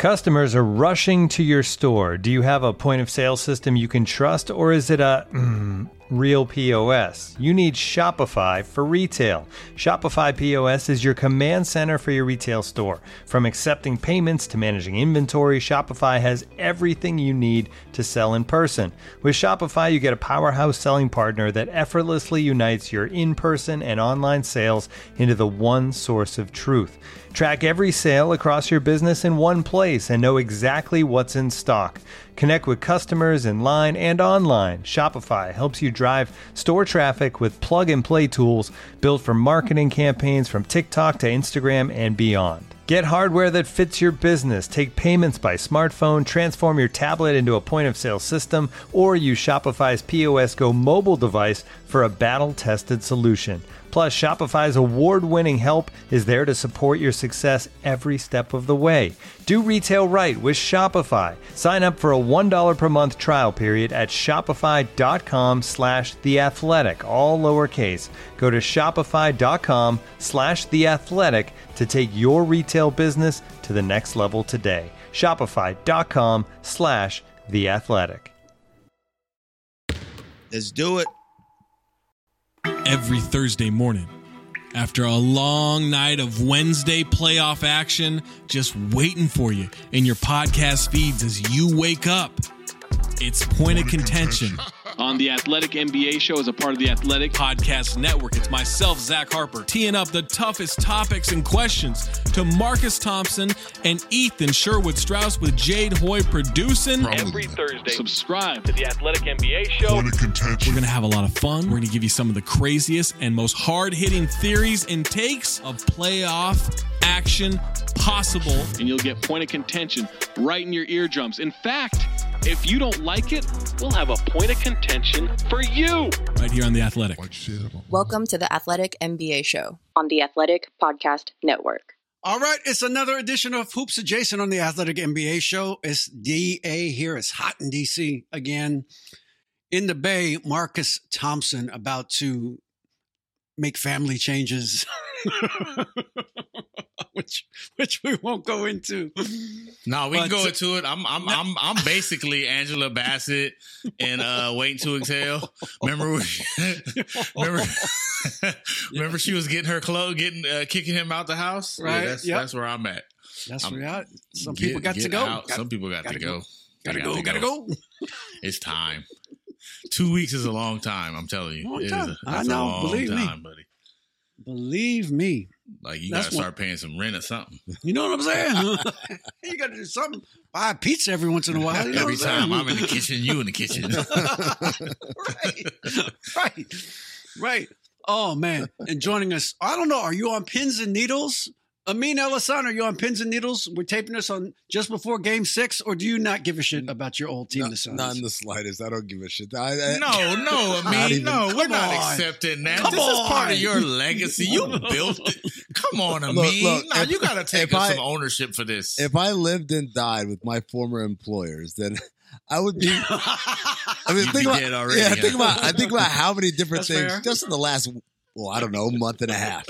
Customers are rushing to your store. Do you have a point of sale system you can trust, or is it a real POS? You need Shopify for retail. Shopify POS is your command center for your retail store. From accepting payments to managing inventory, Shopify has everything you need to sell in person. With Shopify, you get a powerhouse selling partner that effortlessly unites your in-person and online sales into the one source of truth. Track every sale across your business in one place and know exactly what's in stock. Connect with customers in line and online. Shopify helps you drive store traffic with plug-and-play tools built for marketing campaigns from TikTok to Instagram and beyond. Get hardware that fits your business. Take payments by smartphone, transform your tablet into a point-of-sale system, or use Shopify's POS Go mobile device for a battle-tested solution. Plus, Shopify's award-winning help is there to support your success every step of the way. Do retail right with Shopify. Sign up for a $1 per month trial period at shopify.com/theathletic, all lowercase. Go to shopify.com/theathletic to take your retail business to the next level today. Shopify.com/theathletic. Let's do it. Every Thursday morning, after a long night of Wednesday playoff action, just waiting for you in your podcast feeds as you wake up. It's Point of Contention on the Athletic NBA Show as a part of the Athletic Podcast Network. It's myself, Zach Harper, teeing up the toughest topics and questions to Marcus Thompson and Ethan Sherwood-Strauss with Jade Hoy producing. Every Thursday, subscribe to the Athletic NBA Show. Point of Contention. We're going to have a lot of fun. We're going to give you some of the craziest and most hard-hitting theories and takes of playoff action possible. And you'll get Point of Contention right in your eardrums. In fact, if you don't like it, we'll have a point of contention for you. Right here on The Athletic. Welcome to the Athletic NBA Show on the Athletic Podcast Network. All right, it's another edition of Hoops Adjacent on the Athletic NBA Show. It's DA here. It's hot in D.C. again. In the Bay, Marcus Thompson about to make family changes, which we won't go into. No, we can go into it. I'm basically Angela Bassett and Waiting to Exhale. Remember she was getting her clothes, kicking him out the house. Right. Yeah, that's where I'm at. That's where you're at. Some people got to go. Some people got to go. Gotta go. It's time. 2 weeks is a long time. I'm telling you. Long time. That's a long time, buddy. Believe me. Like, you got to start paying some rent or something. You know what I'm saying? You got to do something. Buy a pizza every once in a while. You know every time I'm in the kitchen, you in the kitchen. Right. Oh, man. And joining us, I don't know, are you on Pins and Needles? Amin Elhassan, are you on Pins and Needles? We're taping this on just before Game 6, or do you not give a shit about your old team? Not in the slightest. I don't give a shit. No, Amin, we're not accepting that. This is part of your legacy. You built it. Come on, Amin. Look, you got to take some ownership for this. If I lived and died with my former employers, then I would be. I mean, think about how many different things just in the last. Well, I don't know, month and a half.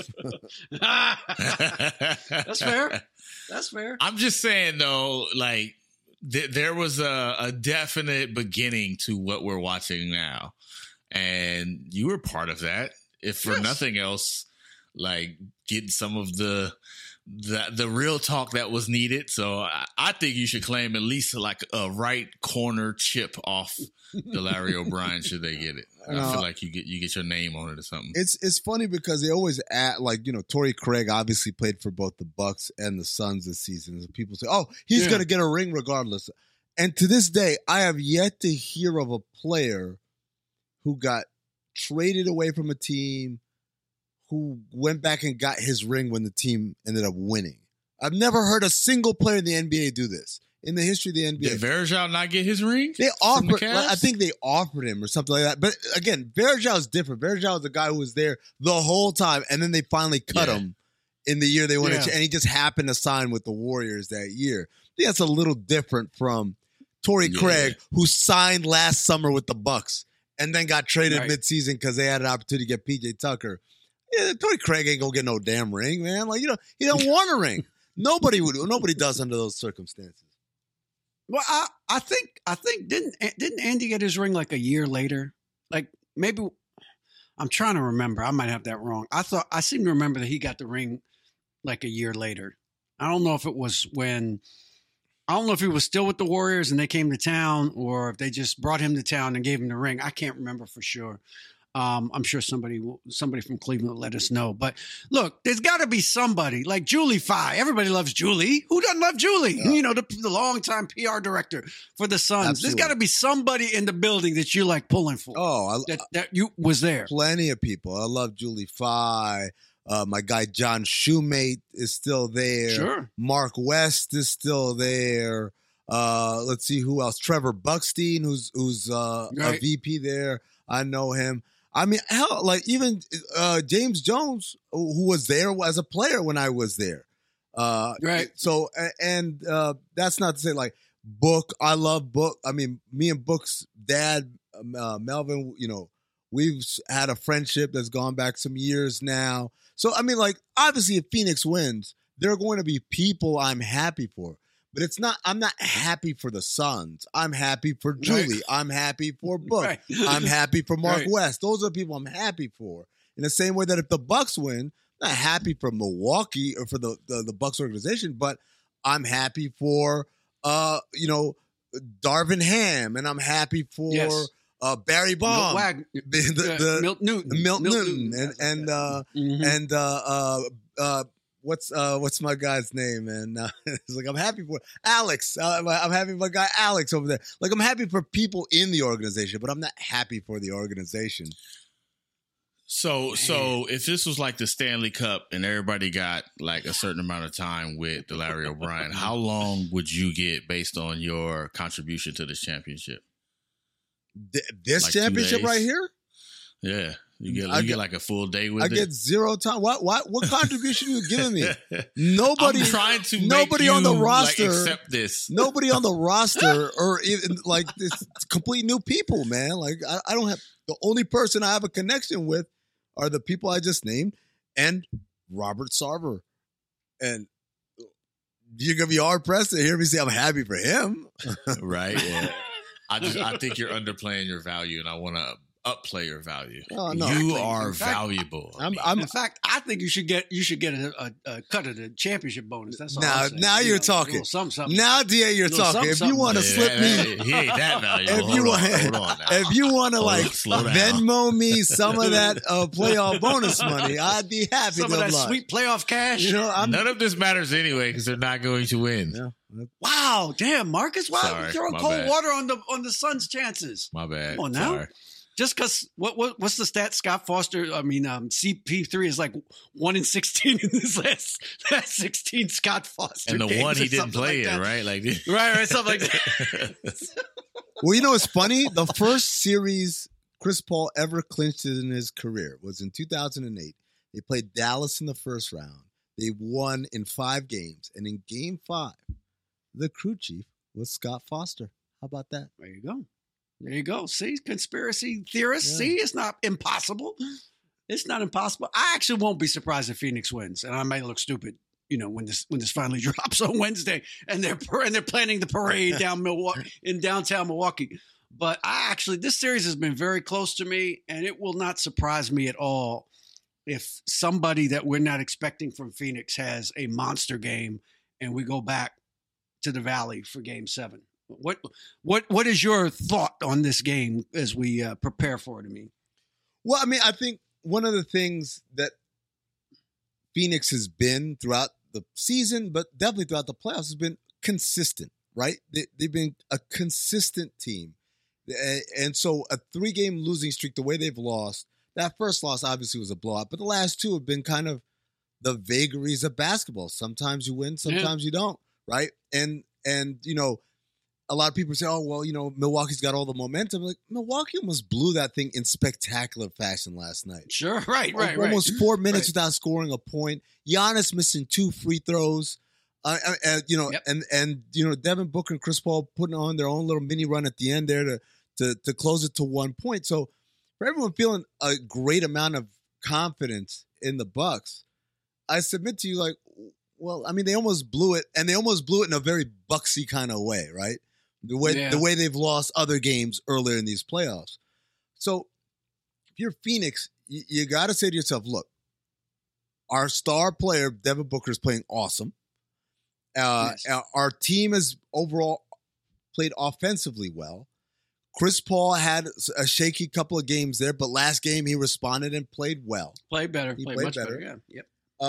That's fair. I'm just saying, though, like, there was a definite beginning to what we're watching now. And you were part of that. If for nothing else, like, getting some of the real talk that was needed. So I think you should claim at least like a right corner chip off Larry O'Brien should they get it. I feel like you get your name on it or something. It's funny because they always add, like, you know, Torrey Craig obviously played for both the Bucks and the Suns this season. And people say, oh, he's going to get a ring regardless. And to this day, I have yet to hear of a player who got traded away from a team, who went back and got his ring when the team ended up winning. I've never heard a single player in the NBA do this in the history of the NBA. Did Varejao not get his ring? They offered. I think they offered him or something like that. But again, Varejao is different. Varejao is the guy who was there the whole time, and then they finally cut him in the year they won it, and he just happened to sign with the Warriors that year. I think that's a little different from Torrey Craig, who signed last summer with the Bucks and then got traded midseason because they had an opportunity to get PJ Tucker. Yeah, Torrey Craig ain't gonna get no damn ring, man. Like, you know, he don't want a ring. Nobody does under those circumstances. Well, I think didn't Andy get his ring like a year later? Like maybe I'm trying to remember. I might have that wrong. I seem to remember that he got the ring like a year later. I don't know if it was I don't know if he was still with the Warriors and they came to town, or if they just brought him to town and gave him the ring. I can't remember for sure. I'm sure somebody from Cleveland will let us know. But look, there's got to be somebody like Julie Fye. Everybody loves Julie. Who doesn't love Julie? Yeah. You know, the longtime PR director for the Suns. Absolutely. There's got to be somebody in the building that you like pulling for. Oh, that you was there. Plenty of people. I love Julie Fye. My guy John Shoemate is still there. Sure. Mark West is still there. Let's see who else. Trevor Buckstein, who's right. a VP there. I know him. I mean, hell, like even James Jones, who was there as a player when I was there. Right. So, and that's not to say like Book. I love Book. I mean, me and Book's dad, Melvin, you know, we've had a friendship that's gone back some years now. So, I mean, like, obviously if Phoenix wins, there are going to be people I'm happy for. But I'm not happy for the Suns. I'm happy for Julie. Right. I'm happy for Book. Right. I'm happy for Mark West. Those are the people I'm happy for. In the same way that if the Bucks win, I'm not happy for Milwaukee or for the Bucks organization, but I'm happy for, Darvin Ham, and I'm happy for Barry Bonds, Milt Newton, and what's my guy's name? And it's like I'm happy for Alex. I'm happy for my guy Alex over there. Like I'm happy for people in the organization, but I'm not happy for the organization. So if this was like the Stanley Cup and everybody got like a certain amount of time with the Larry O'Brien, how long would you get based on your contribution to this championship? This like championship right here? Yeah. You get like a full day with it? I get zero time. What contribution are you giving me? Nobody I'm trying to nobody on the roster like, accept this. Nobody on the roster or even like it's complete new people, man. Like I don't have the only person I have a connection with are the people I just named and Robert Sarver. And you're gonna be hard pressed to hear me say I'm happy for him. Right. Yeah. I think you're underplaying your value, and I want to upplay your value. Oh, no. You are valuable. In fact, I think you should get a cut of the championship bonus. That's all. Now you're talking. Something. Now, DA, you're talking. If you want to slip me, he ain't that valuable. If you want to like Venmo me some of that playoff bonus money, I'd be happy. Some of that sweet playoff cash. You know, none of this matters anyway because they're not going to win. Yeah. Wow, damn, Marcus! Why throwing cold water on the Suns' chances? My bad. Come on now. Sorry. Just because what's the stat? Scott Foster. I mean, CP3 is like 1 in 16 in this last 16 Scott Foster. And the games one he didn't play like in, right? Like right, something like that. Well, you know what's funny? The first series Chris Paul ever clinched in his career was in 2008. They played Dallas in the first round. They won in 5 games, and in Game 5, the crew chief was Scott Foster. How about that? There you go. See, conspiracy theorists. Yeah. See, it's not impossible. It's not impossible. I actually won't be surprised if Phoenix wins, and I might look stupid, you know, when this finally drops on Wednesday, and they're planning the parade down in downtown Milwaukee. But this series has been very close to me, and it will not surprise me at all if somebody that we're not expecting from Phoenix has a monster game, and we go back to the Valley for Game 7. What is your thought on this game as we prepare for it? Well, I mean, I think one of the things that Phoenix has been throughout the season, but definitely throughout the playoffs, has been consistent, right? They've been a consistent team. And so a 3-game losing streak, the way they've lost, that first loss obviously was a blowout, but the last 2 have been kind of the vagaries of basketball. Sometimes you win, sometimes you don't, right? And you know, a lot of people say, oh, well, you know, Milwaukee's got all the momentum. Like, Milwaukee almost blew that thing in spectacular fashion last night. Sure, right. Almost 4 minutes without scoring a point. Giannis missing 2 free throws. You know, yep. and you know, Devin Booker and Chris Paul putting on their own little mini run at the end there to close it to 1 point. So for everyone feeling a great amount of confidence in the Bucks, I submit to you, like, Well, I mean, they almost blew it, and they almost blew it in a very Bucksy kind of way, right? The way they've lost other games earlier in these playoffs. So if you're Phoenix, you got to say to yourself, look, our star player, Devin Booker, is playing awesome. Yes. Our team has overall played offensively well. Chris Paul had a shaky couple of games there, but last game he responded and played well. Played better. He played played much better. Yeah. Yep.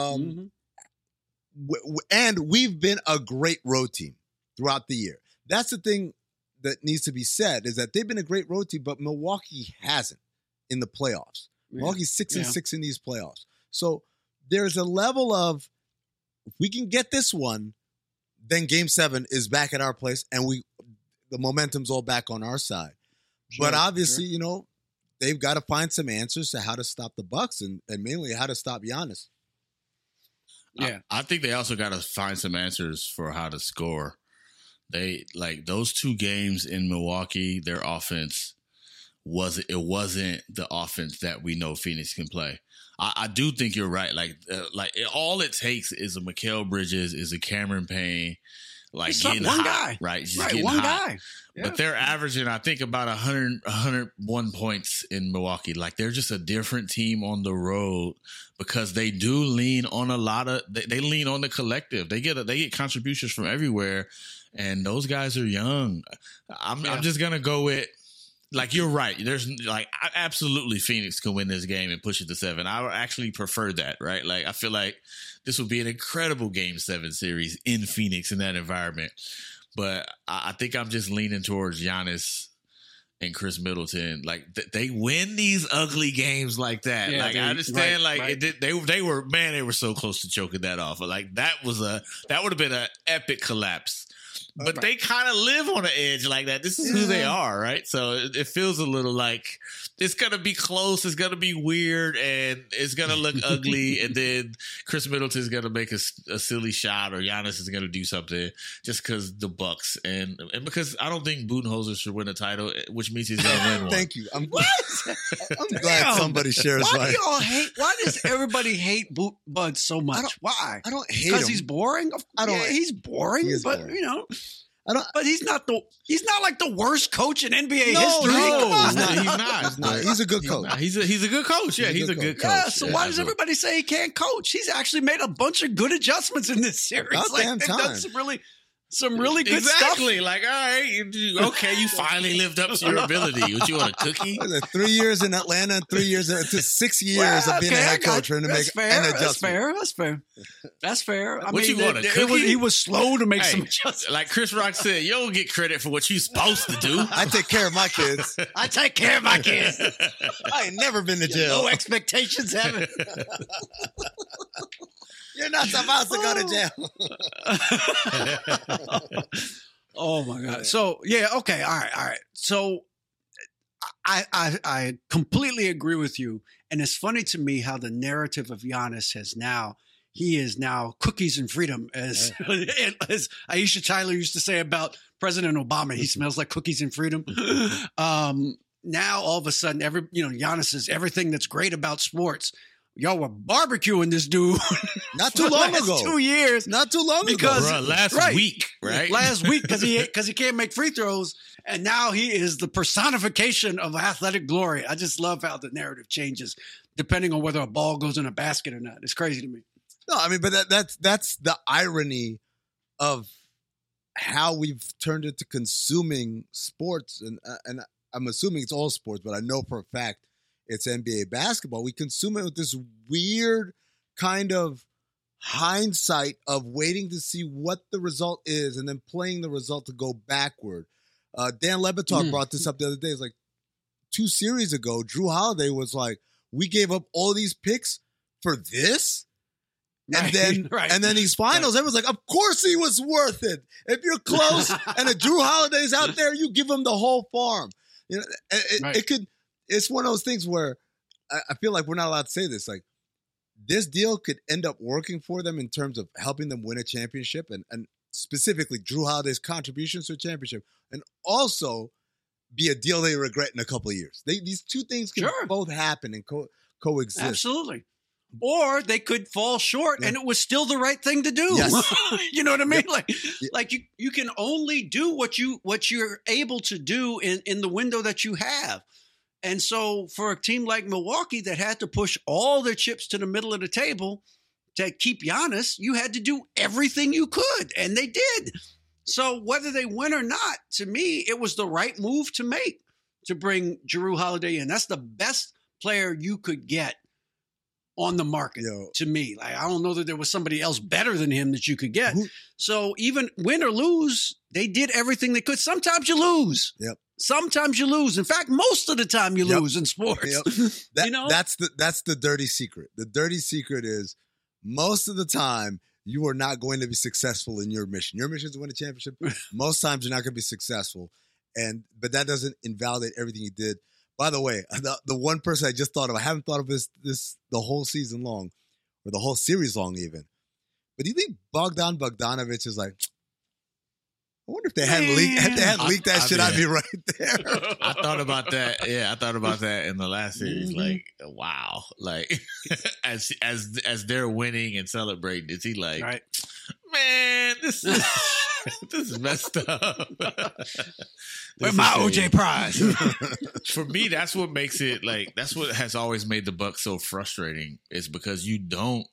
And we've been a great road team throughout the year. That's the thing that needs to be said, is that they've been a great road team, but Milwaukee hasn't in the playoffs. Yeah. Milwaukee's 6-6 in these playoffs. So there's a level of, if we can get this one, then Game 7 is back at our place, and the momentum's all back on our side. Sure, but obviously, they've got to find some answers to how to stop the Bucks and mainly how to stop Giannis. Yeah. I think they also got to find some answers for how to score. They those 2 games in Milwaukee, their offense wasn't the offense that we know Phoenix can play. I do think you're right. All it takes is a Mikal Bridges, is a Cameron Payne, getting one hot, guy, right? Just right, getting one hot. guy. Yeah. But they're averaging, I think, about 101 points in Milwaukee. They're just a different team on the road because they do lean on a lot of. They lean on the collective. They get contributions from everywhere, and those guys are young. I'm just gonna go with. You're right. There's absolutely Phoenix can win this game and push it to 7. I would actually prefer that, right? I feel like this would be an incredible Game 7 series in Phoenix in that environment. But I think I'm just leaning towards Giannis and Chris Middleton. They win these ugly games like that. Yeah, I understand. right. They were so close to choking that off. That would have been an epic collapse. But they kind of live on the edge like that. This is who they are, right? So it feels a little like it's going to be close. It's going to be weird, and it's going to look ugly. And then Chris Middleton's going to make a silly shot, or Giannis is going to do something just because the Bucks. And because I don't think Budenholzer should win a title, which means he's going to win one. Thank you. I'm glad somebody shares Why right. do y'all hate? Why does everybody hate Bud so much? Why? I don't hate him. Because he's boring. He's boring. He is but boring. But he's not like the worst coach in NBA history. No, Come on. he's not. He's a good coach. He's a good coach. Yeah, he's a good coach. Yeah, so why does everybody say he can't coach? He's actually made a bunch of good adjustments in this series. About damn they've time. done some really good exactly. stuff. All right, okay, you finally lived up to your ability. What, you want a cookie? 3 years in Atlanta, 3 years to 6 years of being a head coach trying to make an adjustment. That's fair. You want, a cookie? He was slow to make some adjustments. Like Chris Rock said, you don't get credit for what you're supposed to do. I take care of my kids. I take care of my kids. I ain't never been to jail. No expectations, haven't. You're not supposed to go to jail. Oh my God. So yeah, okay, all right. So I completely agree with you. And it's funny to me how the narrative of Giannis he is now cookies and freedom, as Aisha Tyler used to say about President Obama. He smells like cookies and freedom. Now all of a sudden, Giannis is everything that's great about sports. Y'all were barbecuing this dude not too long ago. 2 years, not too long ago. Last week, right? Last week because he can't make free throws, and now he is the personification of athletic glory. I just love how the narrative changes depending on whether a ball goes in a basket or not. It's crazy to me. No, I mean, but that's the irony of how we've turned into consuming sports, and I'm assuming it's all sports, but I know for a fact it's NBA basketball. We consume it with this weird kind of hindsight of waiting to see what the result is and then playing the result to go backward. Dan Le Batard brought this up the other day. It's like 2 series ago, Drew Holiday was like, we gave up all these picks for this? And then these finals, everyone's like, of course he was worth it. If you're close and a Drew Holiday's out there, you give him the whole farm. It's one of those things where I feel like we're not allowed to say this. Like, this deal could end up working for them in terms of helping them win a championship and specifically Drew Holiday's contributions to a championship, and also be a deal they regret in a couple of years. These two things can both happen and coexist. Absolutely. or they could fall short, and it was still the right thing to do. Yes. You know what I mean? Like you can only do what you're able to do in the window that you have. And so for a team like Milwaukee that had to push all their chips to the middle of the table to keep Giannis, you had to do everything you could, and they did. So whether they win or not, to me, it was the right move to make, to bring Jrue Holiday in. That's the best player you could get on the market, to me. Like, I don't know that there was somebody else better than him that you could get. So even win or lose, they did everything they could. Sometimes you lose. Yep. Sometimes you lose. In fact, most of the time you lose in sports. Yep. That's the dirty secret. The dirty secret is most of the time you are not going to be successful in your mission. Your mission is to win a championship. Most times you're not going to be successful. But that doesn't invalidate everything you did. By the way, the one person I just thought of, I haven't thought of this the whole season long, or the whole series long even. But do you think Bogdan Bogdanović is like, I wonder if they hadn't leaked that shit, I'd be right there. I thought about that. Yeah, I thought about that in the last series. Like, wow. Like, as they're winning and celebrating, is he like, right. Man, this is messed up. Where's my OJ prize? For me, that's what makes it that's what has always made the Bucks so frustrating, is because you don't,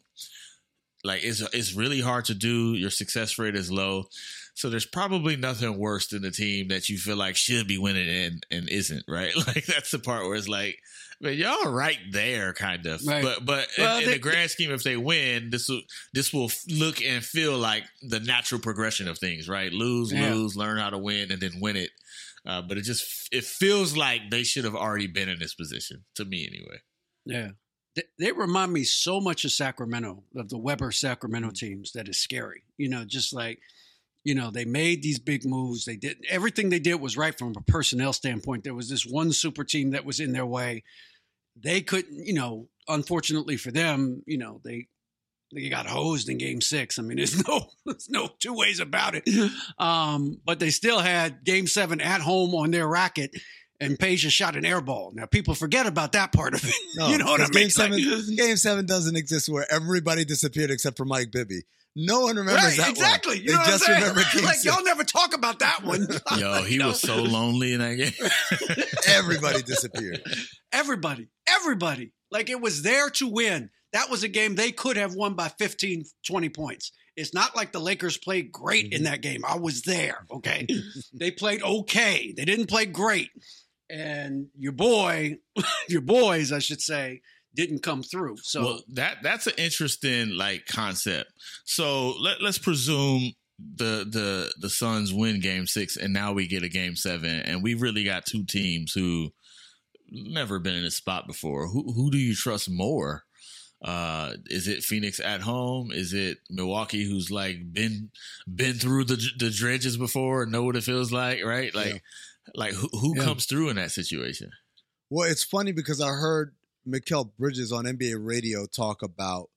it's really hard to do. Your success rate is low. So there's probably nothing worse than a team that you feel like should be winning and isn't, right? Like, that's the part where it's like, man, y'all are right there, kind of. Right. But in the grand scheme, if they win, this will look and feel like the natural progression of things, right? Lose, learn how to win, and then win it. But it feels like they should have already been in this position, to me anyway. Yeah. They remind me so much of Sacramento, of the Weber Sacramento teams, that is scary. Just like, they made these big moves. They did everything they did was right from a personnel standpoint. There was this one super team that was in their way. They couldn't, unfortunately for them, they got hosed in Game 6. I mean, there's no two ways about it. But they still had Game 7 at home on their racket, and Peja shot an air ball. Now, people forget about that part of it. No, you know what I mean? Game 7 doesn't exist where everybody disappeared except for Mike Bibby. No one remembers that exactly. one. You know they just remember Game 6. Y'all never talk about that one. Yo, he was so lonely in that game. Everybody disappeared. Everybody. Like, it was there to win. That was a game they could have won by 15, 20 points. It's not like the Lakers played great in that game. I was there, okay? They played okay. They didn't play great. And your boys, I should say, didn't come through. So that's an interesting concept. So let's presume the Suns win Game 6, and now we get a Game 7, and we really got two teams who never been in this spot before. Who do you trust more? Is it Phoenix at home? Is it Milwaukee, who's been through the dredges before and know what it feels like, right? Who comes through in that situation? Well, it's funny because I heard Mikal Bridges on NBA radio talk about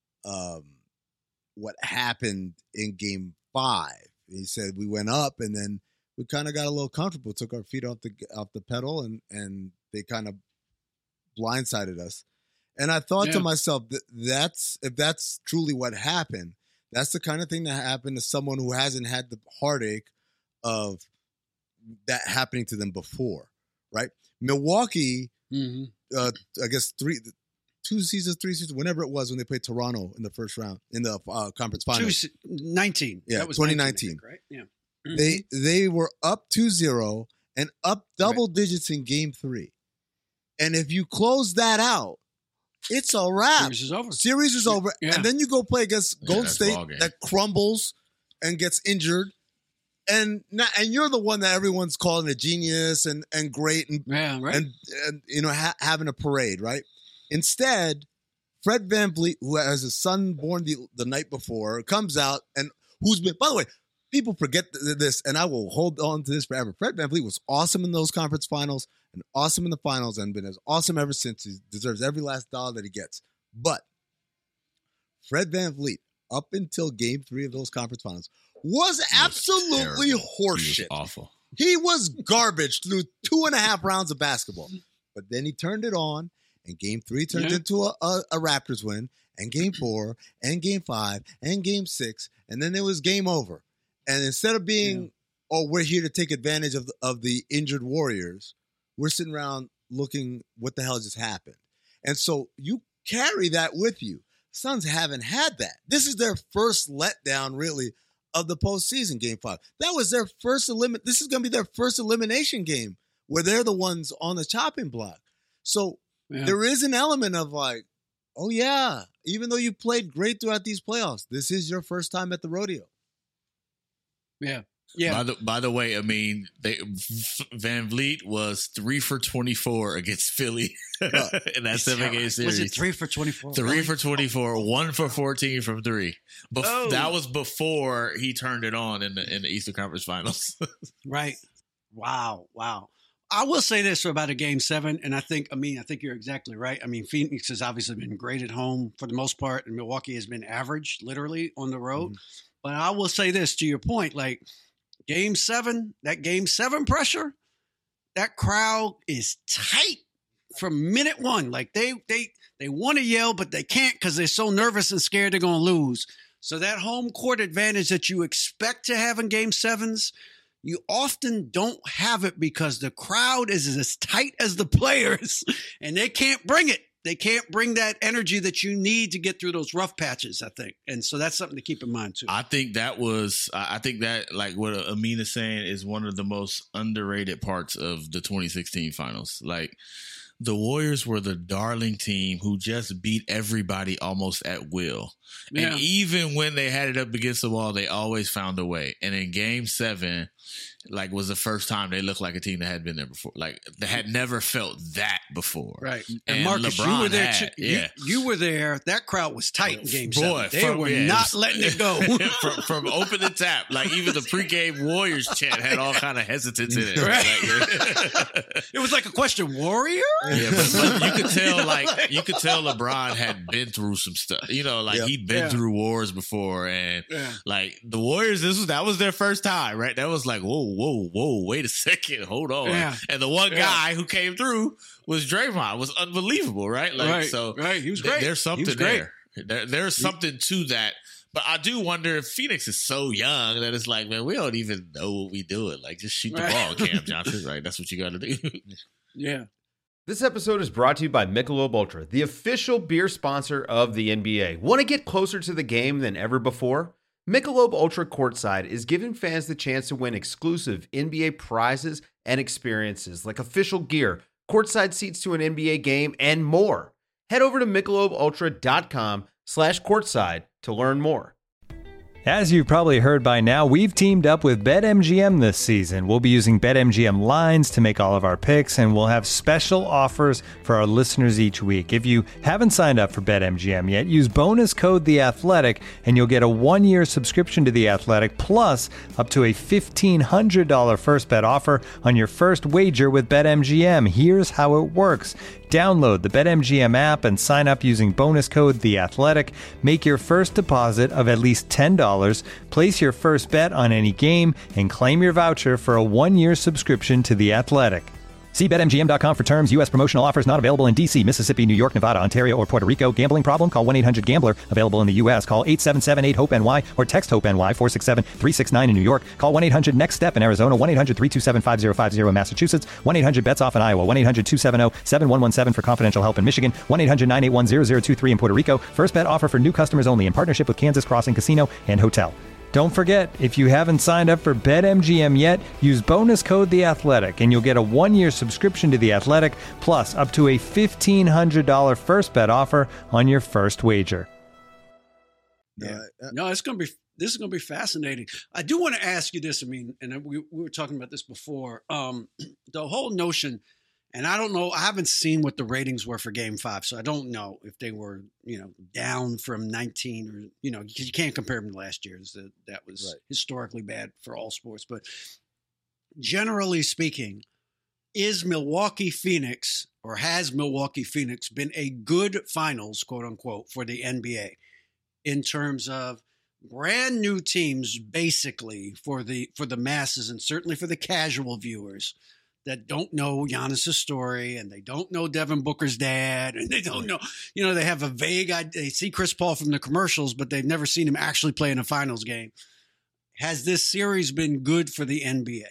what happened in Game 5. He said we went up and then we kind of got a little comfortable, took our feet off the pedal, and they kind of blindsided us. And I thought to myself, if that's truly what happened, that's the kind of thing that happened to someone who hasn't had the heartache of that happening to them before, right? Milwaukee, I guess 3 seasons, whenever it was when they played Toronto in the first round in the conference finals. 2019. Yeah, that was 2019. Right? Yeah. Mm-hmm. They were up 2-0 and up double digits in Game 3. And if you close that out, it's a wrap. Series is over. Yeah. And then you go play against Golden State that crumbles and gets injured. And you're the one that everyone's calling a genius and great and having a parade, right? Instead, Fred VanVleet, who has a son born the night before, comes out and who's been, by the way, people forget this, and I will hold on to this forever. Fred VanVleet was awesome in those conference finals and awesome in the finals and been as awesome ever since. He deserves every last dollar that he gets. But Fred VanVleet, up until Game 3 of those conference finals, was absolutely horseshit. He was awful. He was garbage through 2.5 rounds of basketball. But then he turned it on, and Game 3 turned into a Raptors win, and Game 4, and Game 5, and Game 6, and then there was game over. And instead of being, we're here to take advantage of the injured Warriors, we're sitting around looking, what the hell just happened? And so you carry that with you. Suns haven't had that. This is their first letdown, really, of the postseason, Game 5. That was their first This is going to be their first elimination game where they're the ones on the chopping block. So there is an element of like, oh yeah, even though you played great throughout these playoffs, this is your first time at the rodeo. Yeah. Yeah. By the way, I mean, Van Vliet was 3 for 24 against Philly in that 7-game series. Was it 3 for 24? 3 for 24, 1 for 14 from 3. That was before he turned it on in the Eastern Conference Finals. Right. Wow. I will say this about a Game 7, and I think you're exactly right. I mean, Phoenix has obviously been great at home for the most part, and Milwaukee has been average, literally, on the road. Mm-hmm. But I will say this, to your point, like, Game 7, that Game 7 pressure, that crowd is tight from minute one. Like they want to yell, but they can't because they're so nervous and scared they're going to lose. So that home court advantage that you expect to have in Game 7s, you often don't have it because the crowd is as tight as the players and they can't bring it. They can't bring that energy that you need to get through those rough patches, I think. And so that's something to keep in mind, too. I think that, like what Amina's saying, is one of the most underrated parts of the 2016 finals. Like, the Warriors were the darling team who just beat everybody almost at will. Yeah. And even when they had it up against the wall, they always found a way. And in Game 7, like, was the first time they looked like a team that had been there before. Like, they had never felt that before. Right. And Marcus, LeBron, you were there. You were there. That crowd was tight in Game 7. They were not letting it go. from open to tap. Like, even the pregame Warriors chant had all kind of hesitance in it. Right. Like, it was like a question, Warrior? Yeah, but you could tell LeBron had been through some stuff. You know, like, he'd been through wars before. And, like, the Warriors, that was their first time, right? That was like, whoa, wait a second, hold on. Yeah. And the one guy who came through was Draymond. Was unbelievable, right? Like, he was great. There's something there. There's something to that. But I do wonder if Phoenix is so young that it's like, man, we don't even know what we doing. Like, just shoot the ball, Cam Johnson, right? That's what you got to do. Yeah. This episode is brought to you by Michelob Ultra, the official beer sponsor of the NBA. Want to get closer to the game than ever before? Michelob Ultra Courtside is giving fans the chance to win exclusive NBA prizes and experiences like official gear, courtside seats to an NBA game, and more. Head over to MichelobUltra.com/courtside to learn more. As you've probably heard by now, we've teamed up with BetMGM this season. We'll be using BetMGM lines to make all of our picks, and we'll have special offers for our listeners each week. If you haven't signed up for BetMGM yet, use bonus code The Athletic, and you'll get a 1-year subscription to The Athletic, plus up to a $1,500 first bet offer on your first wager with BetMGM. Here's how it works. Download the BetMGM app and sign up using bonus code The Athletic. Make your first deposit of at least $10. Place your first bet on any game and claim your voucher for a 1-year subscription to The Athletic. See BetMGM.com for terms. U.S. promotional offers not available in D.C., Mississippi, New York, Nevada, Ontario, or Puerto Rico. Gambling problem? Call 1-800-GAMBLER. Available in the U.S. Call 877-8-HOPE-NY or text HOPE-NY 467-369 in New York. Call 1-800-NEXT-STEP in Arizona. 1-800-327-5050 in Massachusetts. 1-800-BETS-OFF in Iowa. 1-800-270-7117 for confidential help in Michigan. 1-800-981-0023 in Puerto Rico. First bet offer for new customers only in partnership with Kansas Crossing Casino and Hotel. Don't forget, if you haven't signed up for BetMGM yet, use bonus code The Athletic, and you'll get a 1-year subscription to The Athletic, plus up to a $1,500 first bet offer on your first wager. Yeah. No, this is going to be fascinating. I do want to ask you this. I mean, and we were talking about this before. The whole notion, and I don't know, I haven't seen what the ratings were for Game 5, so I don't know if they were, down from 19 or, because you can't compare them to last year's. That was historically bad for all sports. But generally speaking, has Milwaukee Phoenix been a good finals, quote unquote, for the NBA in terms of brand new teams, basically for the masses and certainly for the casual viewers, that don't know Giannis's story, and they don't know Devin Booker's dad, and they don't know, they have a vague idea. They see Chris Paul from the commercials, but they've never seen him actually play in a finals game. Has this series been good for the NBA?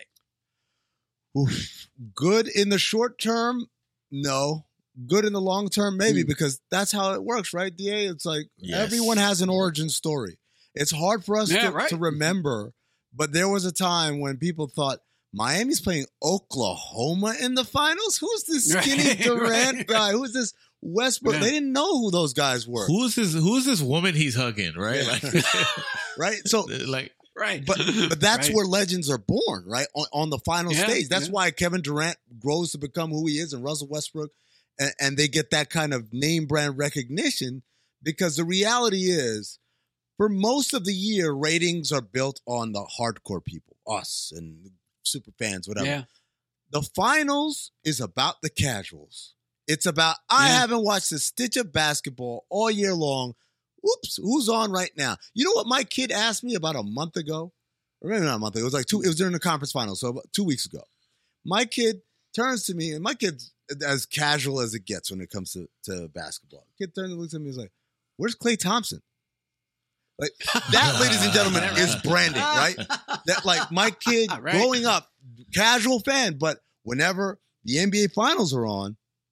Oof. Good in the short term? No. Good in the long term? Maybe, because that's how it works, right, DA? It's like everyone has an origin story. It's hard for us to remember, but there was a time when people thought, Miami's playing Oklahoma in the finals? Who's this skinny Durant guy? Who's this Westbrook? They didn't know who those guys were. Who's this woman he's hugging, right? Yeah. Right? So, right. But that's where legends are born, right? On the final stage. That's why Kevin Durant grows to become who he is, and Russell Westbrook, and they get that kind of name brand recognition, because the reality is, for most of the year, ratings are built on the hardcore people, us and super fans, whatever. Yeah. The finals is about the casuals. It's about, I haven't watched a stitch of basketball all year long. Oops, who's on right now? You know what my kid asked me about a month ago? Or maybe not a month ago. It was during the conference finals, so about 2 weeks ago. My kid turns to me, and my kid's as casual as it gets when it comes to basketball. Kid turns and looks at me and is like, where's Klay Thompson? Like, that, ladies and gentlemen, is branding, right? That, like, my kid growing up, casual fan, but whenever the NBA finals are on,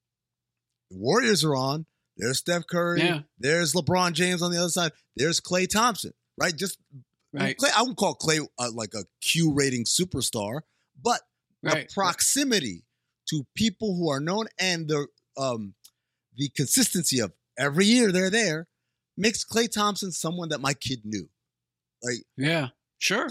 the Warriors are on, there's Steph Curry, there's LeBron James on the other side, there's Klay Thompson, right? Klay, I wouldn't call Klay like a Q rating superstar, but the proximity to people who are known and the consistency of every year they're there makes Klay Thompson someone that my kid knew. Like, yeah, sure.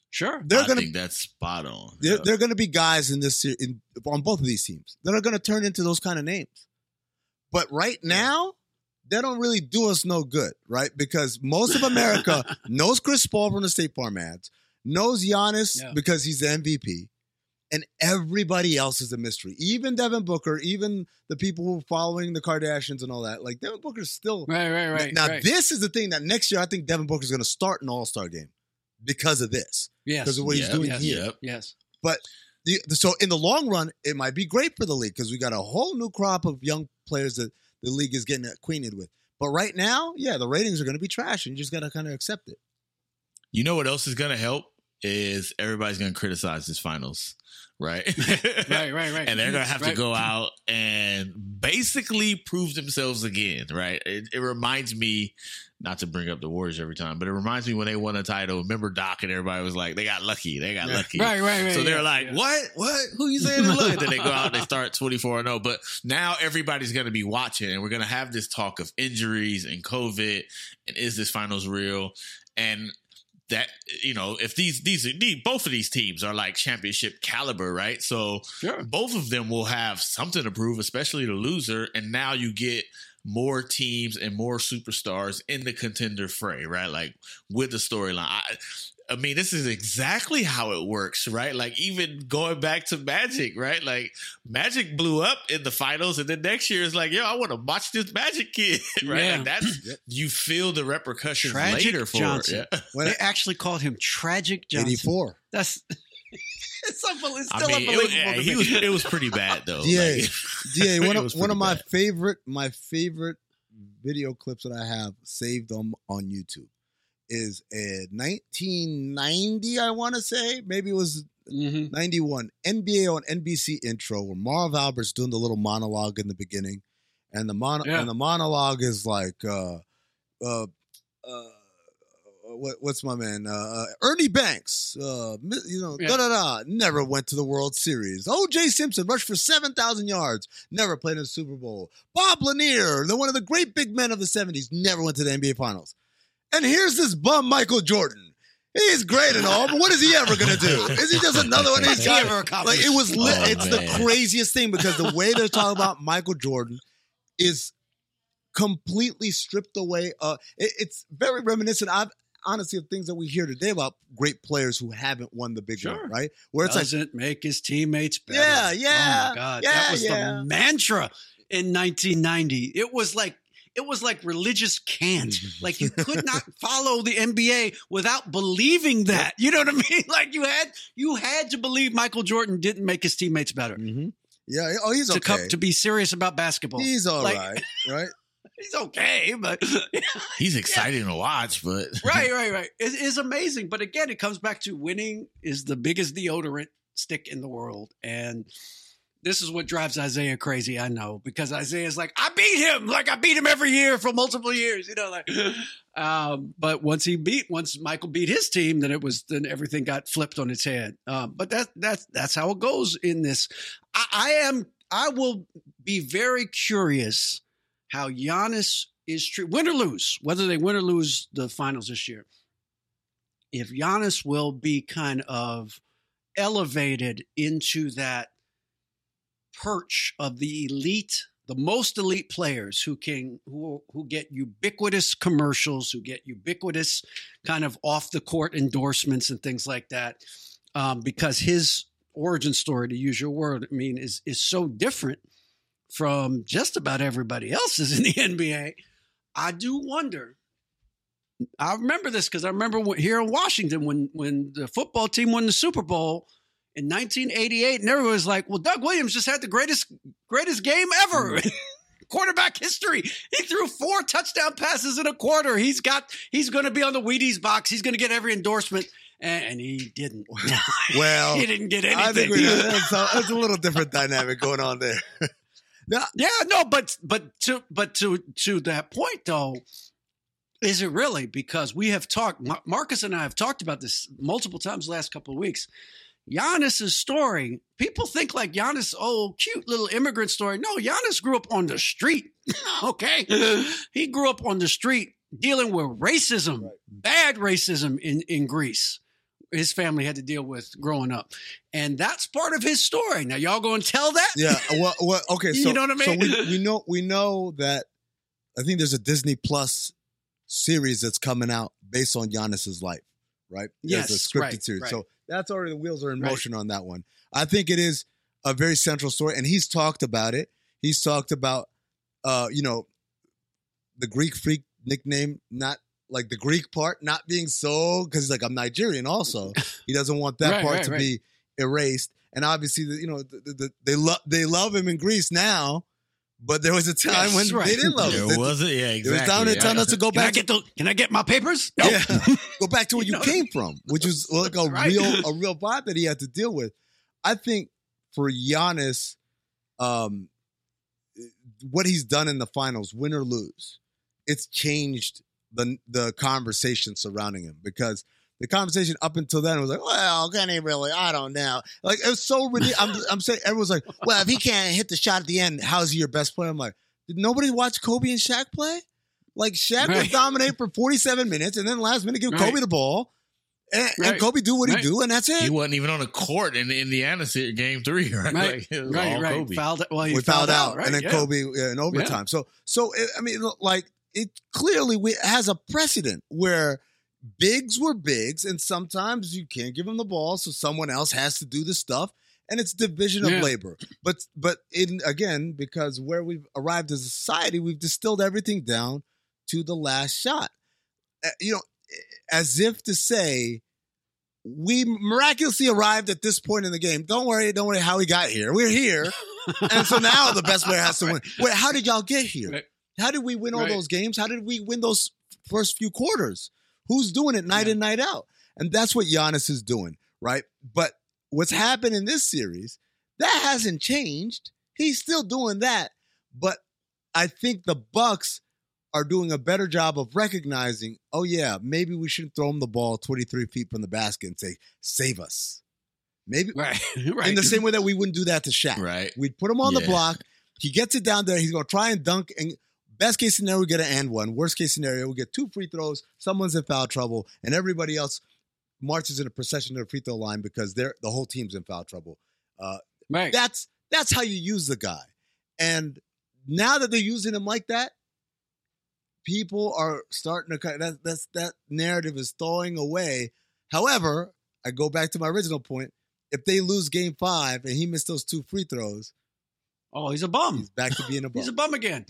I think that's spot on. They're going to be guys in this on both of these teams that are going to turn into those kind of names. But right now, they don't really do us no good, right? Because most of America knows Chris Paul from the State Farm ads, knows Giannis because he's the MVP, and everybody else is a mystery. Even Devin Booker, even the people who are following the Kardashians and all that. Like, Devin Booker's still... Right. Now, this is the thing that next year I think Devin Booker's going to start an all-star game because of this. Yes. Because of what he's doing here. Yes. But so in the long run, it might be great for the league because we got a whole new crop of young players that the league is getting acquainted with. But right now, the ratings are going to be trash, and you just got to kind of accept it. You know what else is going to help is everybody's going to criticize this finals, right? Right. And they're going to have to go out and basically prove themselves again, right? It reminds me, not to bring up the Warriors every time, but it reminds me when they won a title. Remember Doc and everybody was like, they got lucky. Right. So they're like, what? Who you saying? And then they go out and they start 24-0. But now everybody's going to be watching, and we're going to have this talk of injuries and COVID, and is this finals real? And that, if both of these teams are like championship caliber, right? So both of them will have something to prove, especially the loser. And now you get more teams and more superstars in the contender fray, right? Like with the storyline. I mean, this is exactly how it works, right? Like even going back to Magic, right? Like Magic blew up in the finals, and then next year is like, I want to watch this Magic kid, right? Yeah. Like that's you feel the repercussions Tragic later for Johnson. it. Yeah. They actually called him Tragic Johnson. 84. It's still unbelievable. It was pretty bad though. DA, one of my favorite video clips that I have saved on YouTube is a 1990, I want to say, maybe it was 91, NBA on NBC intro where Marv Albert's doing the little monologue in the beginning, and the monologue is like, what's my man? Ernie Banks, never went to the World Series. O.J. Simpson rushed for 7,000 yards, never played in a Super Bowl. Bob Lanier, one of the great big men of the 70s, never went to the NBA Finals. And here's this bum Michael Jordan. He's great and all, but what is he ever going to do? Is he just another one of these guys? Like, it's the craziest thing because the way they're talking about Michael Jordan is completely stripped away. It's very reminiscent, honestly, of things that we hear today about great players who haven't won the big one, right? Where it's doesn't make his teammates better. Yeah. Oh my God. That was the mantra in 1990. It was like it was like religious cant. Like you could not follow the NBA without believing that. You know what I mean? Like you had to believe Michael Jordan didn't make his teammates better. Mm-hmm. Yeah. Oh, he's okay. To be serious about basketball. He's all right. He's okay, but he's exciting to watch. But right. It's amazing. But again, it comes back to winning is the biggest deodorant stick in the world, and this is what drives Isaiah crazy. I know, because Isaiah's like, I beat him. Like I beat him every year for multiple years. You know, like. But once Michael beat his team, then everything got flipped on its head. But that's how it goes in this. I will be very curious how Giannis is treated, win or lose, whether they win or lose the finals this year. If Giannis will be kind of elevated into that perch of the elite, the most elite players who get ubiquitous commercials, who get ubiquitous kind of off the court endorsements and things like that, because his origin story, to use your word, I mean, is so different from just about everybody else's in the NBA. I do wonder. I remember this because I remember here in Washington when the football team won the Super Bowl in 1988, and everyone was like, well, Doug Williams just had the greatest game ever. Quarterback history. He threw 4 touchdown passes in a quarter. He's going to be on the Wheaties box. He's going to get every endorsement. And he didn't. Well, he didn't get anything. I think it's a little different dynamic going on there. But to that point though, is it really? Because we have talked, Marcus and I have talked about this multiple times the last couple of weeks. Giannis's story, people think like Giannis, cute little immigrant story. No, Giannis grew up on the street. Okay. He grew up on the street dealing with racism, bad racism in Greece. His family had to deal with growing up. And that's part of his story. Now, y'all going to tell that? Yeah. Well, okay. So, you know what I mean? So we know that I think there's a Disney Plus series that's coming out based on Giannis's life, right? Yes. There's a scripted series. Right. So that's already, the wheels are in motion on that one. I think it is a very central story. And he's talked about it. He's talked about, the Greek freak nickname, not like the Greek part not being so, because he's like, I'm Nigerian also. He doesn't want that part to be erased. And obviously, they love him in Greece now, but there was a time when they didn't love him. There wasn't, exactly. It was down there telling us to go back. Can I get my papers? No. Yeah. Go back to where you came from, which was like a real vibe that he had to deal with. I think for Giannis, what he's done in the finals, win or lose, it's changed the conversation surrounding him, because the conversation up until then was like, well, can he really? I don't know. Like, it was so ridiculous. I'm saying, everyone's like, well, if he can't hit the shot at the end, how's he your best player? I'm like, did nobody watch Kobe and Shaq play? Like, Shaq would dominate for 47 minutes and then last minute give Kobe the ball. And Kobe do what he do, and that's it. He wasn't even on the court in Indiana game 3, right? Right, like, Kobe. He fouled out, and then Kobe in overtime. Yeah. So I mean, like, it clearly has a precedent where bigs were bigs, and sometimes you can't give them the ball, so someone else has to do the stuff, and it's division of labor. But again, because where we've arrived as a society, we've distilled everything down to the last shot. As if to say, we miraculously arrived at this point in the game. Don't worry how we got here. We're here. And so now the best player has to win. Wait, how did y'all get here? Right. How did we win all those games? How did we win those first few quarters? Who's doing it night in, night out? And that's what Giannis is doing, right? But what's happened in this series, that hasn't changed. He's still doing that. But I think the Bucks are doing a better job of recognizing, oh yeah, maybe we shouldn't throw him the ball 23 feet from the basket and say, save us. Maybe in the same way that we wouldn't do that to Shaq. Right. We'd put him on the block. He gets it down there. He's going to try and dunk. And best case scenario, we get an and one. Worst case scenario, we get 2 free throws. Someone's in foul trouble, and everybody else marches in a procession to the free throw line because the whole team's in foul trouble. That's how you use the guy. And now that they're using him like that, people are starting to that narrative is thawing away. However, I go back to my original point. If they lose game 5 and he missed those 2 free throws, he's a bum. He's back to being a bum. He's a bum again.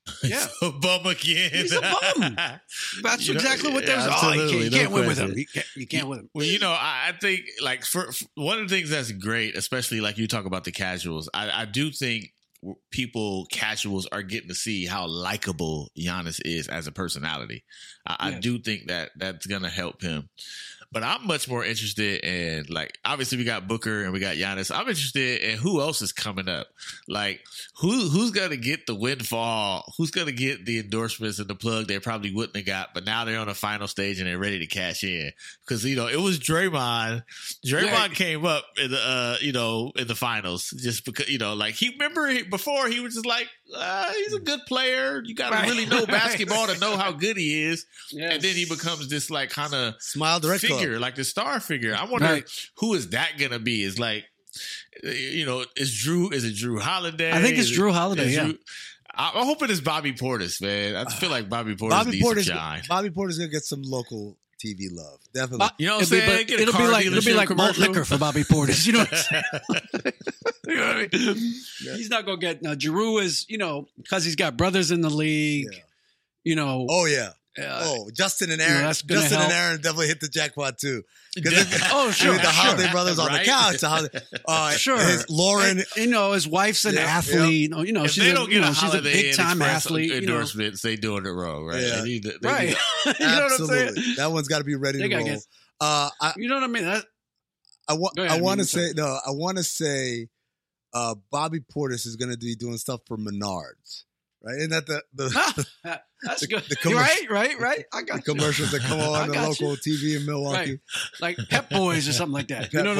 Yeah. A bum again. He's a bum. That's exactly what they're absolutely. you can't win with him. You can't win him. Well, I think like for one of the things that's great, especially like you talk about the casuals, I do think casuals are getting to see how likable Giannis is as a personality. I do think that that's going to help him. But I'm much more interested in, like, obviously we got Booker and we got Giannis. I'm interested in who else is coming up. Like, who's going to get the windfall? Who's going to get the endorsements and the plug they probably wouldn't have got, but now they're on the final stage and they're ready to cash in. Because, it was Draymond. Draymond came up in the, in the finals just because, before he was just like, he's a good player. You got to really know basketball to know how good he is. Yes. And then he becomes this, like, kind of smile direct figure, like the star figure. I wonder who is that going to be? Is like, is it Drew Holiday? I think it's Drew Holiday, I'm hoping it's Bobby Portis, man. I feel like Bobby Portis needs to shine. Bobby Portis going to get some local TV love. Definitely. You know what I'm saying? It'll be like malt liquor for Bobby Portis. You know what I'm saying? You know what I mean? Yeah. He's not going to get... Now, Giroux is, because he's got brothers in the league, Oh, yeah. Justin and Aaron. Justin and Aaron definitely hit the jackpot too. Sure. The Holiday brothers on the couch. Sure. Lauren, his wife's an athlete. If she's a big time athlete. Endorsements, they doing it wrong, right? Yeah. They right. You know what I'm saying? That one's got to be ready to roll. You know what I mean? I want to say Bobby Portis is going to be doing stuff for Menards. Right? Isn't that the that's good. Right. I got the commercials that come on the local TV in Milwaukee. Right. Like Pep Boys or something like that. Pep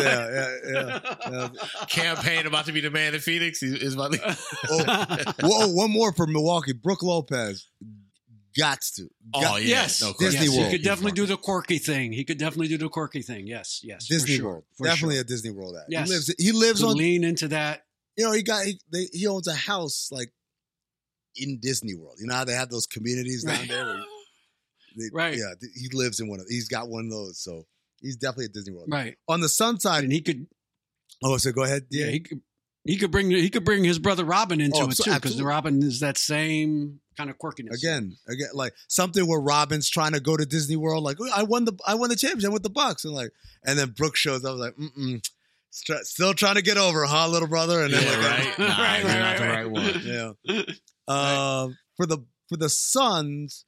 Boys, yeah. Campaign about to be the man in Phoenix. Is about one more for Milwaukee. Brooke Lopez. Yes. No, Disney World. He could definitely do the quirky thing. Yes. Disney World. Definitely a Disney World act. Yes. He lives on... Lean into that. He owns a house, like, in Disney World. You know how they have those communities down there? Right. Yeah, he lives in one of... He's got one of those, so he's definitely a Disney World. Right. On the Sun side... And he could... Oh, so go ahead. Yeah, he could bring his brother Robin into it, too, because the Robin is that same kind of quirkiness. Again, like something where Robin's trying to go to Disney World, like, I won the championship with the Bucks, and then Brooke shows up, like, still trying to get over, huh, little brother? And then not the right one. Yeah. For the Suns,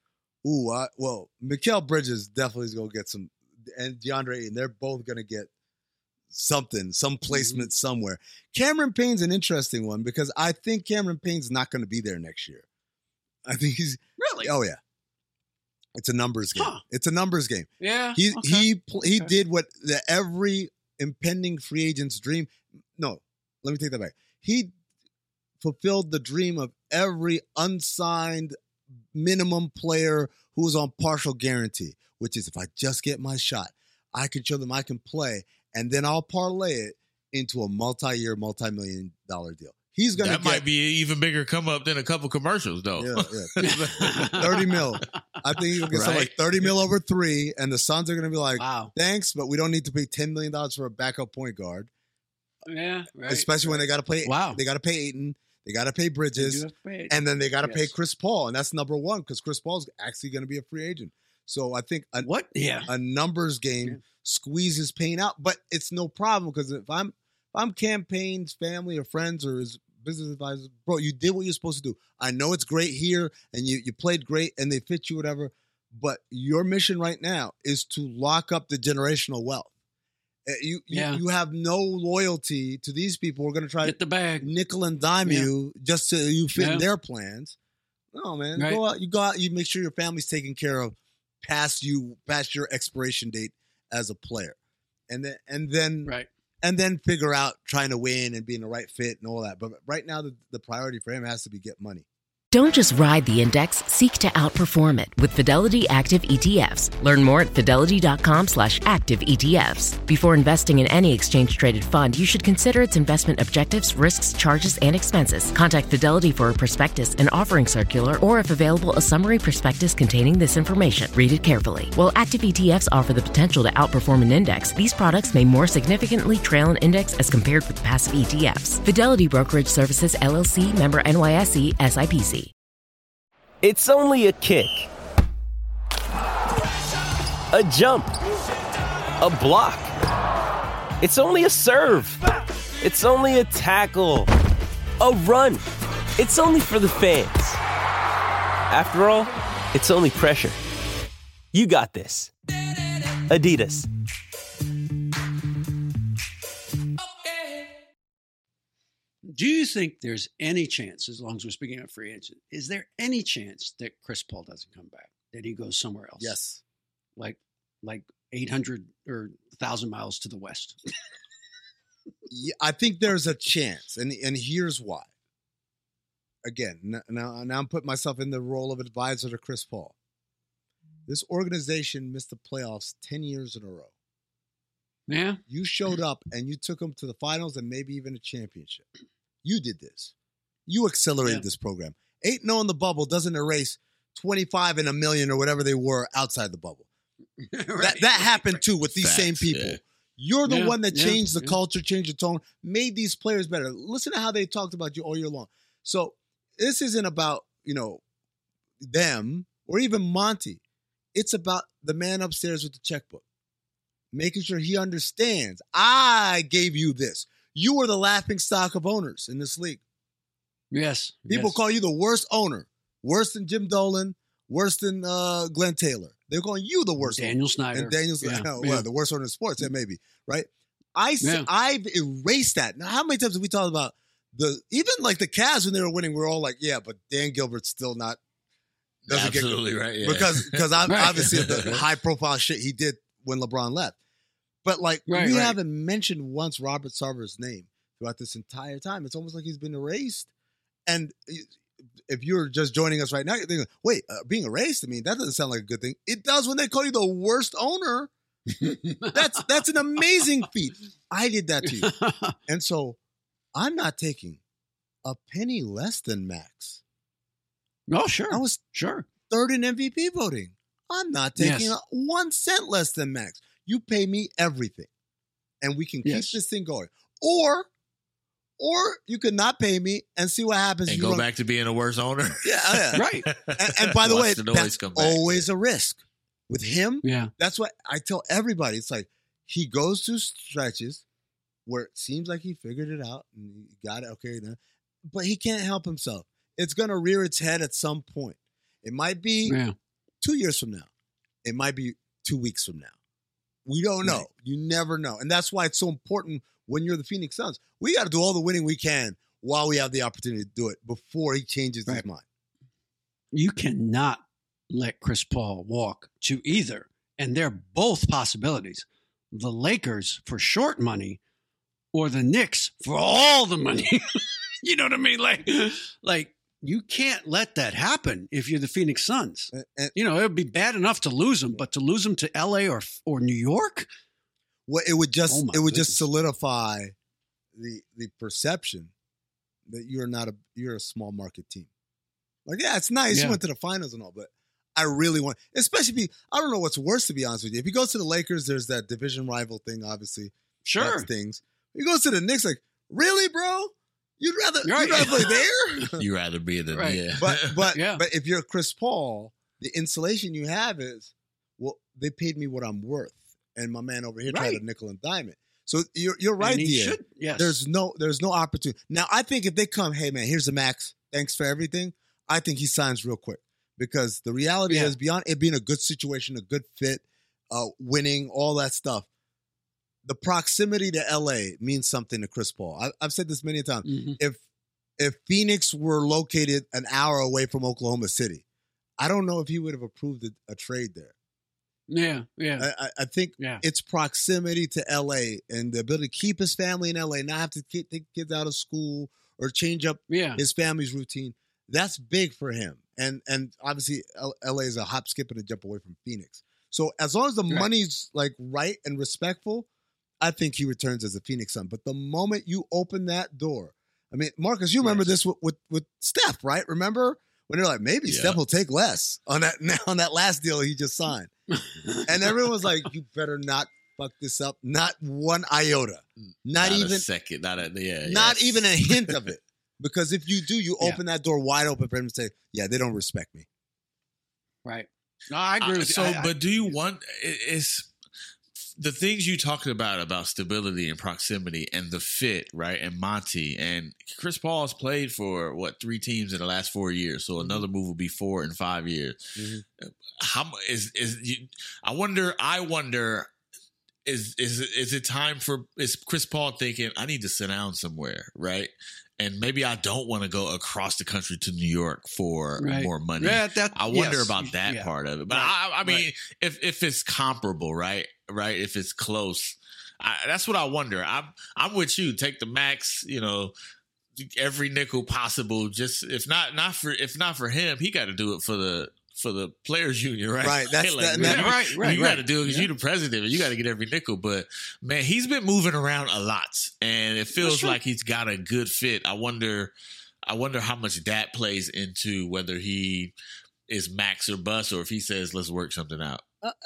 Mikal Bridges definitely is going to get some, and DeAndre Ayton, they're both going to get something, some placement somewhere. Cameron Payne's an interesting one because I think Cameron Payne's not going to be there next year. I think he's really. Oh yeah, it's a numbers game. It's a numbers game. Yeah, he did what every impending free agent's dream. No, let me take that back. He fulfilled the dream of every unsigned minimum player who was on partial guarantee, which is if I just get my shot, I can show them I can play, and then I'll parlay it into a multi-year, multi-million-dollar deal. He's gonna might be an even bigger come up than a couple commercials, though. Yeah. 30 mil. I think he'll get something like 30 mil over 3, and the Suns are gonna be like, wow, thanks, but we don't need to pay $10 million for a backup point guard. Yeah, right. Especially when they got to pay. Wow. They got to pay Ayton. They got to pay Bridges, and then they got to pay Chris Paul, and that's number one because Chris Paul's actually going to be a free agent. So I think a numbers game squeezes Payne out, but it's no problem because if I'm Cam Payne's family or friends or his business advisors, bro, you did what you're supposed to do. I know it's great here, and you played great, and they fit you, whatever. But your mission right now is to lock up the generational wealth. You have no loyalty to these people. We're going to try to get the bag, nickel and dime you just so you fit in their plans. No, man, go out. You make sure your family's taken care of past your expiration date as a player, and then figure out trying to win and being the right fit and all that. But right now, the priority for him has to be get money. Don't just ride the index, seek to outperform it with Fidelity Active ETFs. Learn more at fidelity.com/active ETFs. Before investing in any exchange-traded fund, you should consider its investment objectives, risks, charges, and expenses. Contact Fidelity for a prospectus, an offering circular, or if available, a summary prospectus containing this information. Read it carefully. While active ETFs offer the potential to outperform an index, these products may more significantly trail an index as compared with passive ETFs. Fidelity Brokerage Services, LLC, member NYSE, SIPC. It's only a kick, a jump, a block. It's only a serve. It's only a tackle, a run. It's only for the fans. After all, it's only pressure. You got this. Adidas. Do you think there's any chance, as long as we're speaking of free agent, is there any chance that Chris Paul doesn't come back, that he goes somewhere else? Yes. Like 800 or 1,000 miles to the west? Yeah, I think there's a chance, and here's why. Again, now I'm putting myself in the role of advisor to Chris Paul. This organization missed the playoffs 10 years in a row. Yeah. You showed up and you took them to the finals and maybe even a championship. You did this. You accelerated this program. 8-0 in the bubble doesn't erase 25 in a million or whatever they were outside the bubble. Right. That happened too with these same people. Yeah. You're the one that changed the culture, changed the tone, made these players better. Listen to how they talked about you all year long. So this isn't about, them or even Monty. It's about the man upstairs with the checkbook, making sure he understands. I gave you this. You were the laughing stock of owners in this league. Yes. People call you the worst owner, worse than Jim Dolan, worse than Glenn Taylor. They're calling you the worst Daniel owner. Snyder. And Daniel Snyder. Well, the worst owner in sports, maybe, right? I've erased that. Now, how many times have we talked about even like the Cavs when they were winning, we're all like, yeah, but Dan Gilbert's still not. Absolutely right. Yeah. Because obviously the high profile shit he did when LeBron left. But we haven't mentioned once Robert Sarver's name throughout this entire time. It's almost like he's been erased. And if you're just joining us right now, you're thinking, wait, being erased? I mean, that doesn't sound like a good thing. It does when they call you the worst owner. That's an amazing feat. I did that to you. And so I'm not taking a penny less than Max. Oh, sure. I was third in MVP voting. I'm not taking 1 cent less than Max. You pay me everything, and we can keep this thing going. Or you could not pay me and see what happens. And go back to being a worse owner. Yeah. Right. And by the way, that's always a risk. With him, that's what I tell everybody. It's like he goes through stretches where it seems like he figured it out and he got it, okay, but he can't help himself. It's going to rear its head at some point. It might be 2 years from now. It might be 2 weeks from now. We don't know. Right. You never know. And that's why it's so important when you're the Phoenix Suns. We got to do all the winning we can while we have the opportunity to do it before he changes his mind. You cannot let Chris Paul walk to either. And they're both possibilities. The Lakers for short money or the Knicks for all the money. You know what I mean? Like you can't let that happen if you're the Phoenix Suns. It would be bad enough to lose them, but to lose them to LA or New York? Well, it would just solidify the perception that you're a small market team. Like, yeah, it's nice. You went to the finals and all, but I really want, especially I don't know what's worse, to be honest with you. If he goes to the Lakers, there's that division rival thing, obviously. Sure. That's things. If he goes to the Knicks, like, really, bro? You'd rather play there? You'd rather be in the But if you're Chris Paul, the insulation you have is, well, they paid me what I'm worth, and my man over here tried to nickel and dime it. So you're right, Dia. Yes. There's no opportunity. Now I think if they come, hey man, here's the max. Thanks for everything. I think he signs real quick because the reality is beyond it being a good situation, a good fit, winning, all that stuff. The proximity to LA means something to Chris Paul. I've said this many times. Mm-hmm. If Phoenix were located an hour away from Oklahoma City, I don't know if he would have approved a trade there. Yeah. I think it's proximity to LA and the ability to keep his family in LA, not have to take kids out of school or change up his family's routine. That's big for him. And obviously LA is a hop, skip, and a jump away from Phoenix. So as long as the money's like right and respectful, I think he returns as a Phoenix Sun. But the moment you open that door, I mean, Marcus, you remember this with Steph, right? Remember when they're like, maybe Steph will take less on that last deal he just signed. And everyone was like, you better not fuck this up. Not one iota. Not even a second. Not even a hint of it. Because if you do, you open that door wide open for him to say, yeah, they don't respect me. Right. No, I agree with you. But do you want it's the things you talked about stability and proximity and the fit, right? And Monty and Chris Paul has played for 3 teams in the last 4 years. So another move will be 4 in 5 years. Mm-hmm. I wonder, is it time is Chris Paul thinking I need to sit down somewhere, right? And maybe I don't want to go across the country to New York for more money. Yeah, I wonder about that part of it. But I mean, if it's comparable, right? If it's close, that's what I wonder. I'm with you. Take the max, every nickel possible. Just if not for him, he got to do it for the players union, right? Right. That's right. You got to do it because you're the president and you got to get every nickel. But man, he's been moving around a lot, and it feels like he's got a good fit. I wonder how much that plays into whether he is max or bust, or if he says let's work something out.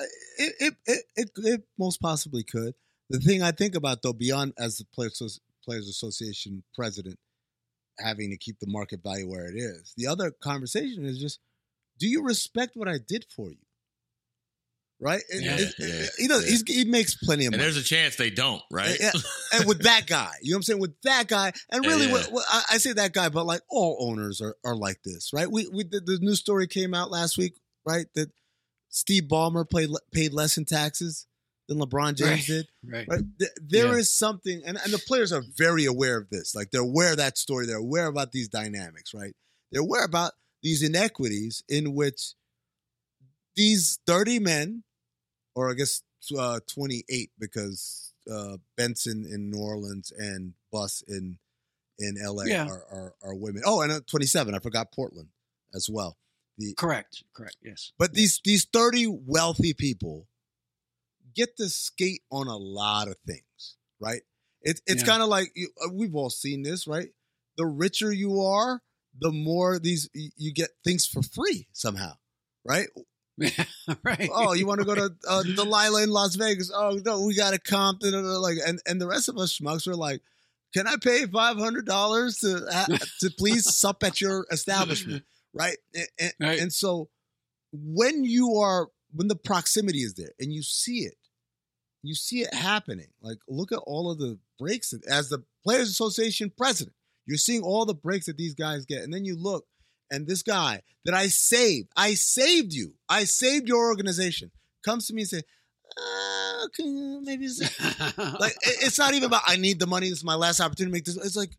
It most possibly could. The thing I think about though, beyond as the Players Association president having to keep the market value where it is, the other conversation is just, do you respect what I did for you? Right? He makes plenty of money. And there's a chance they don't, right? And with that guy, you know what I'm saying? With that guy, and really, I say that guy, but like all owners are like this, right? The news story came out last week, right? That Steve Ballmer paid less in taxes than LeBron James did. Right. There is something, and the players are very aware of this. Like they're aware of that story. They're aware about these dynamics, right? They're aware about these inequities in which these 30 men, or I guess 28, because Benson in New Orleans and Buss in LA are women. Oh, and 27. I forgot Portland as well. Correct. Yes. But these 30 wealthy people get to skate on a lot of things, right? It's kind of like we've all seen this, right? The richer you are, the more you get things for free somehow, right? Right. Oh, you want to go to Delilah in Las Vegas? Oh no, we got a Compton, and the rest of us schmucks are like, can I pay $500 to please sup at your establishment, right? And so when the proximity is there and you see it happening. Like look at all of the breaks as the Players Association president. You're seeing all the breaks that these guys get. And then you look, and this guy that I saved you. I saved your organization. Comes to me and say, can you maybe like it's not even about I need the money. This is my last opportunity to make this. It's like,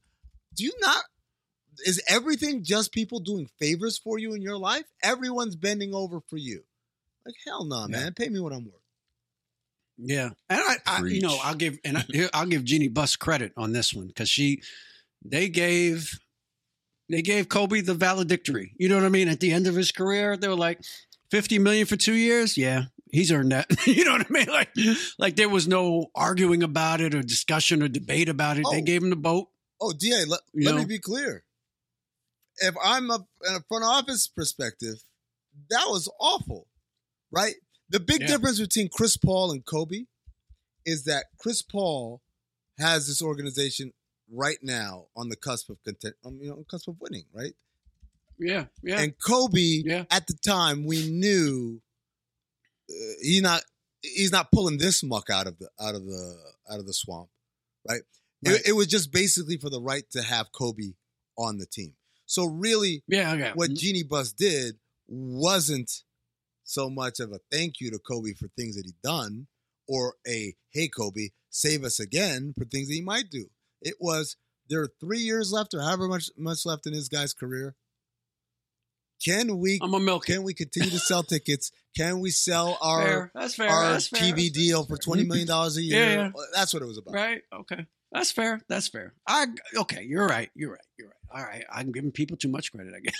is everything just people doing favors for you in your life? Everyone's bending over for you. Like, hell no, man. Pay me what I'm worth. Yeah. And I'll give Jeannie Buss credit on this one because they gave Kobe the valedictory. You know what I mean? At the end of his career, they were like, $50 million for 2 years. Yeah, he's earned that. You know what I mean? Like there was no arguing about it or discussion or debate about it. They gave him the boat. Oh, DA, let me be clear. If I'm in a front office perspective, that was awful, right? The big difference between Chris Paul and Kobe is that Chris Paul has this organization right now on the cusp of cusp of winning, right? Yeah. And Kobe, at the time, we knew he's not pulling this muck out of the swamp, right? It was just basically for the right to have Kobe on the team. So really, what Jeannie Buss did wasn't so much of a thank you to Kobe for things that he'd done, or a hey Kobe, save us again for things that he might do. It was, there are 3 years left or however much left in this guy's career. Can we continue to sell tickets? Can we sell our TV deal for $20 million a year? Yeah. That's what it was about. Right. Okay. That's fair. Okay. You're right. All right. I'm giving people too much credit, I guess.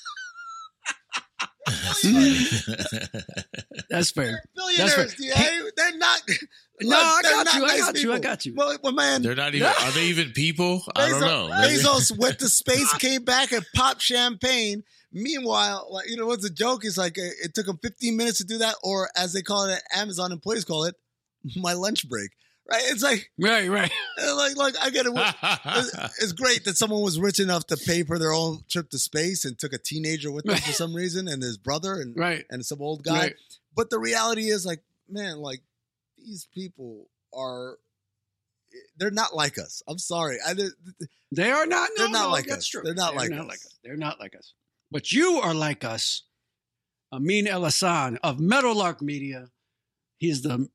That's fair. Billionaires, they're not. No, I got you. Well, man, they're not even. Are they even people? I don't know. Bezos went to space, came back, and popped champagne. Meanwhile, what's the joke? Is like it took him 15 minutes to do that, or as they call it at Amazon, employees call it, my lunch break. Right? It's like right. Like I get it. It's great that someone was rich enough to pay for their own trip to space and took a teenager with them for some reason, and his brother and some old guy. Right. But the reality is, like, man, like these people they're not like us. I'm sorry. They are not. They're not like that's us. True. They're not like us. They're not like us. But you are like us. Amin Elhassan of Meadowlark Media. He's the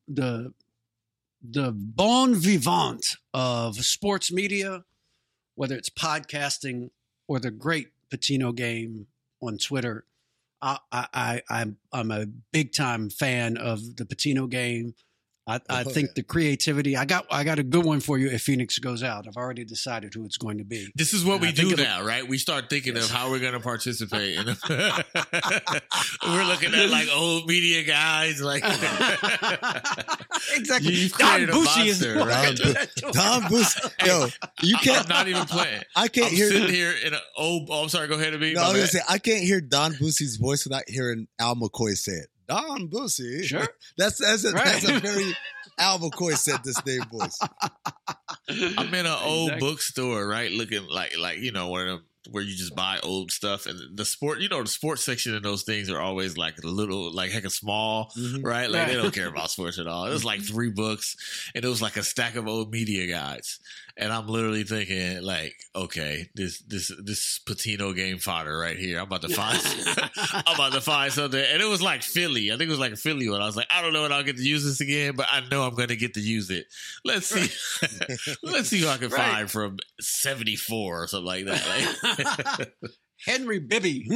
bon vivant of sports media, whether it's podcasting or the great Patino Game on Twitter. I'm a big time fan of the Patino Game. I think the creativity. I got a good one for you if Phoenix goes out. I've already decided who it's going to be. This is what we do now, right? We start thinking of how we're going to participate. We're looking at like old media guys, like exactly. Don Bussy is right? Don Bussy. Yo, you can't. I'm not even playing. I can't I'm hear sitting here in an old. Oh, I'm sorry. Go ahead, Amin. No, I was gonna say I can't hear Don Bussy's voice without hearing Al McCoy say it. Don Bussy. Sure. That's a very Al McCoy said this name voice. I'm in an old bookstore, right? Looking like one of them where you just buy old stuff, and the sports section in those things are always like a little, like heck of small, right? Like they don't care about sports at all. It was like 3 books, and it was like a stack of old media guides. And I'm literally thinking, like, okay, this Patino Game fodder right here. I'm about to find something. And it was like Philly. I think it was like a Philly one. I was like, I don't know when I'll get to use this again, but I know I'm going to get to use it. Let's see. Let's see who I can find from 74 or something like that. Henry Bibby.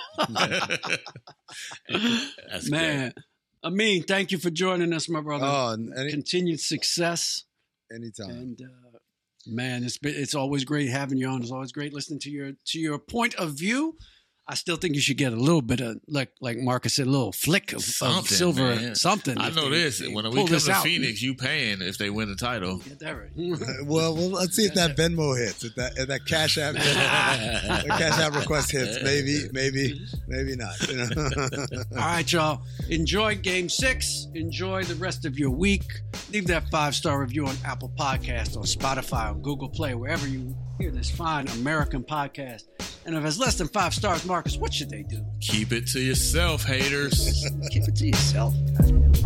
That's man. Great. Amin, thank you for joining us, my brother. Oh, continued success. Anytime. And man, it's always great having you on. It's always great listening to your point of view. I still think you should get a little bit of, like Marcus said, a little flick of silver, man. something. I know this. When we come to Phoenix, you paying if they win the title. Get that right. well, let's see if that Venmo hits. If that Cash App, the Cash App request hits, maybe not. All right, y'all. Enjoy Game 6. Enjoy the rest of your week. Leave that 5-star review on Apple Podcasts, on Spotify, on Google Play, wherever you hear this fine American podcast. And if it's less than 5 stars, Marcus, what should they do? Keep it to yourself, haters. Keep it to yourself.